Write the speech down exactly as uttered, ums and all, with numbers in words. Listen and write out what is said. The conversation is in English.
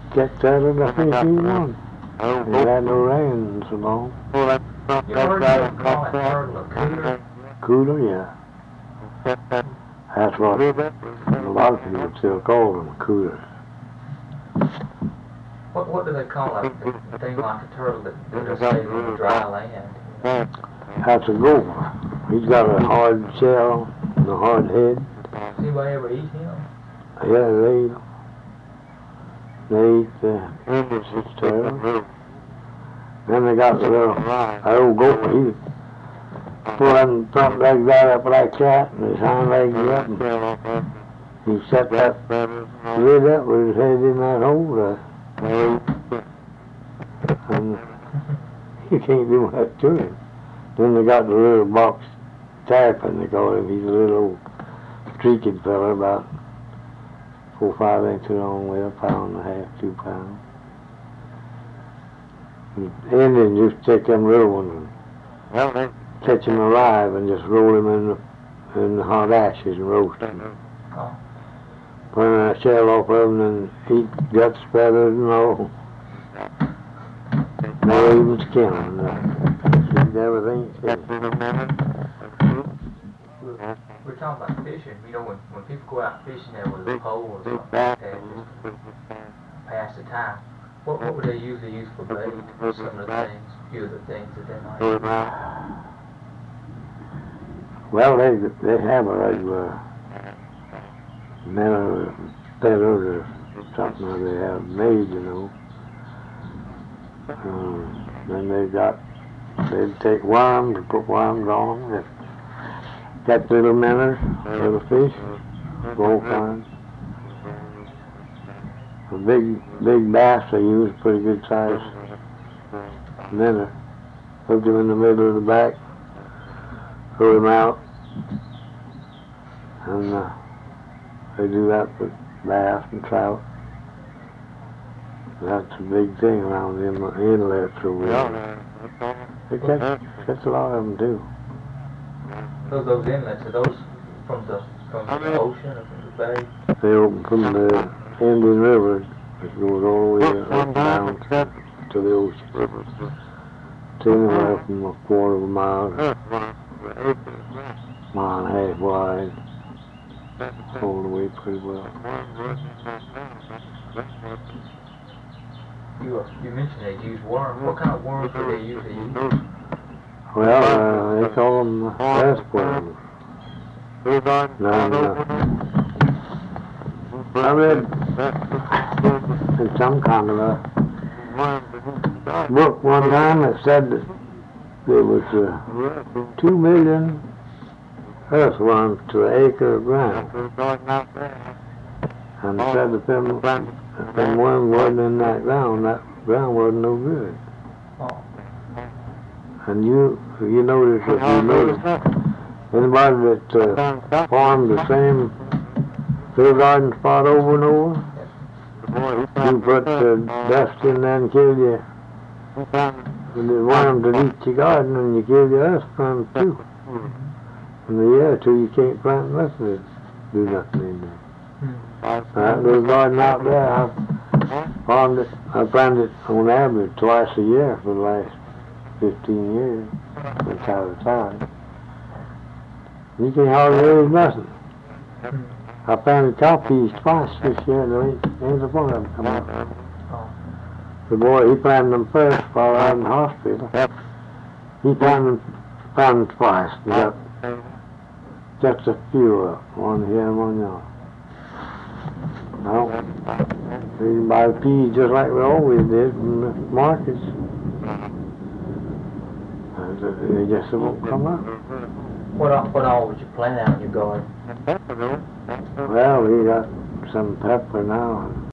catch that in the fish he wanted. He had no rain so long. You heard them call that turtle a cooter? Cooter, yeah. That's what a lot of people still call them, cooters. What what do they call a, a thing like a turtle that, that does live on the dry land? That's a gopher. He's got a hard shell and a hard head. Does anybody ever eat him? Yeah, they eat 'em. They eat the it's terrible. Then they got the little, that old gopher, he pull them front legs out up like that and his hind legs up and he set that lid up with his head in that hole there. And you can't do much to him. Then they got the little box tarpon, they call him. He's a little old streaked fella, about four or five inches long, with a pound and a half, two pounds. And the Indians used to take them little ones and catch them alive and just roll them in the, in the hot ashes and roast them. Oh. Put a shell off of them and eat guts, feathers, and all. No even skin on that. Eat everything. We're talking about fishing. You know, when, when people go out fishing there with a pole or something like that, just to pass the time, what, what would they usually use for bait? Some of the things, a few of the things that they might use. Well, they they have a regular minnow feather or something that they have made, you know. Um, then they got, they'd take worms and put worms on them. Catch little minnows, little fish, all kinds. A big, big bass they use, pretty good size minnow. Put them in the middle of the back, throw them out, and uh, they do that with bass and trout. That's a big thing around the inlets over there. They catch, catch a lot of them too. Those, those inlets, are those from the, from the ocean or from the bay? They open from the Indian River, it goes all the way up down to the ocean. It's anywhere from a quarter of a mile to a mile and a half wide, all the way pretty well. You, uh, you mentioned they use worms. What kind of worms do they usually use? Well, uh, they call them uh, earthworms. And, uh, I read in some kind of a book one time that said that there was uh, two million earthworms to an acre of ground. And it said that them, if them worms wasn't in that ground, that ground wasn't no good. Oh. And you, you notice, if you notice, anybody that uh, farmed the same field garden spot over and over, you put uh, dust in there and kill you, and the worms that eat your garden, and you kill your earthworms too. In a year or two, you can't plant nothing to do nothing in there. That little garden out there, I farmed it, I planted it on average twice a year for the last fifteen years, from time to time. You can hardly raise nothing. I planted cowpeas twice this year, and there ain't, ain't a one of them come up. The boy, he planted them first while I was in the hospital. He planted them, planted them twice. We got just a few up, one here and one there. No, we can buy peas just like we always did from the markets. They just won't come up. What all, what all would you plant out in your garden? Well, we got some pepper now.